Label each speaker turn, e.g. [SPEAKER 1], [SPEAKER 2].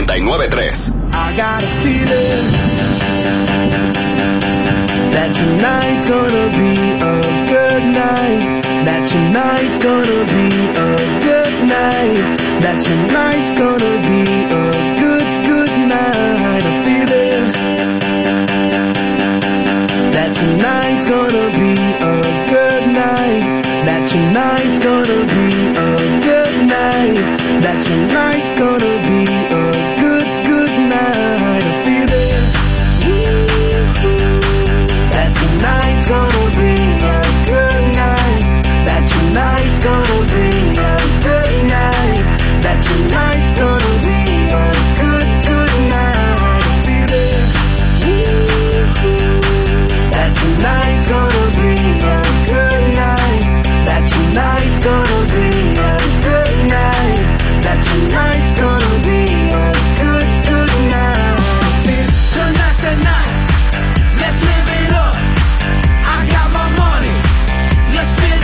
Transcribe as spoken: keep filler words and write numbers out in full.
[SPEAKER 1] noventa y nueve tres.
[SPEAKER 2] I got a feeling that tonight's gonna be a good night. That tonight's gonna be a good night. That tonight's gonna